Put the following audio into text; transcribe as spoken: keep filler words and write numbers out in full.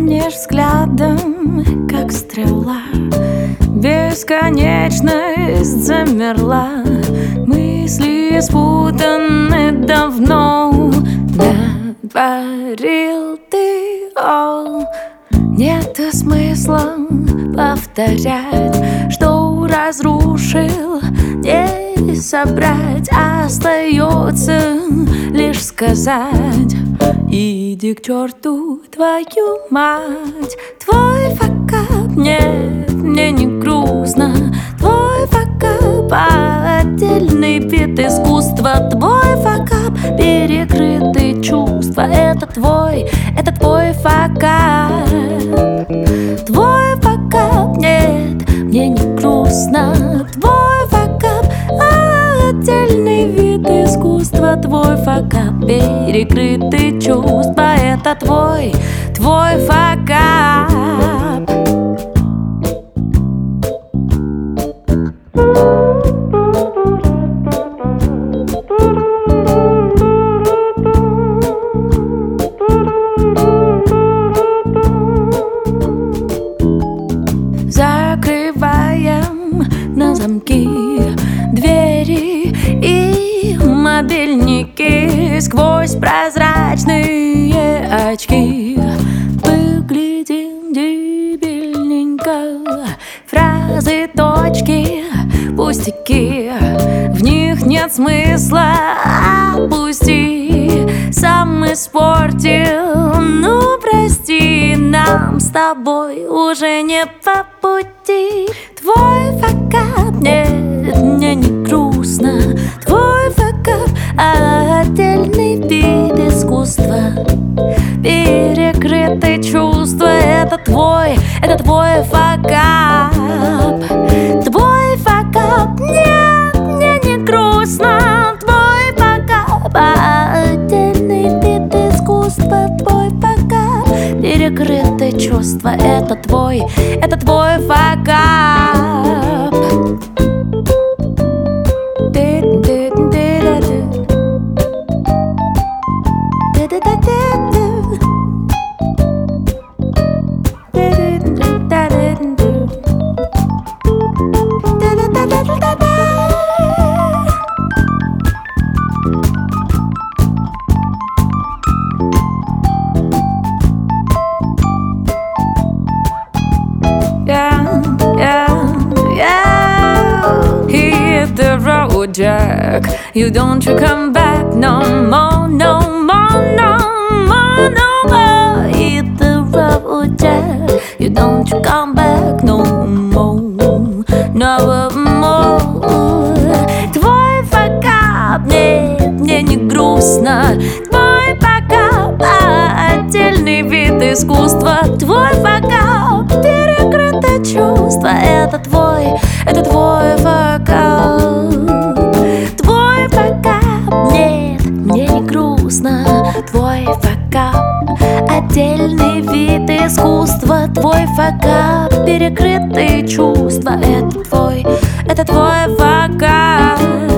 Манишь взглядом, как стрела, бесконечность замерла. Мысли спутаны давно. Натворил ты, о, нет смысла повторять, что разрушил, не собрать. Остается лишь сказать: иди к черту, твою мать. Твой факап, нет, мне не грустно. Твой факап — отдельный вид искусства. Твой факап — перекрытые чувства. Это твой, это твой факап. Твой факап, нет, мне не грустно. Твой факап — отдельный вид искусства. Твой факап — перекрытые чувства. Это твой, твой факап. Закрываем на замки двери и мобильники. Сквозь прозрачные очки выглядим дебильненько. Фразы, точки, пустяки, в них нет смысла. Опусти, сам испортил, ну прости. Нам с тобой уже не по пути. Твой факап, нет, мне не грустно. Твой факап — отдельный вид искусства. Перекрытые чувства. Это твой, это твой факап. Твой факап, нет, мне не грустно. Твой факап — отдельный вид искусства. Твой факап — перекрытые чувства. Это твой, это твой факап. Yeah, yeah, yeah. Hit the road, Jack. You don't you come back no more, no more, no more, no more. Hit the road, Jack. You don't you come back no more, no more. Твой факап, нет, мне не грустно. Твой факап — отдельный вид искусства. Твой факап — перекрытые чувства. Это твой, это твой факап. Твой факап, нет, мне не грустно. Твой факап — отдельный вид искусства. Твой факап — перекрытые чувства. Это твой, это твой факап.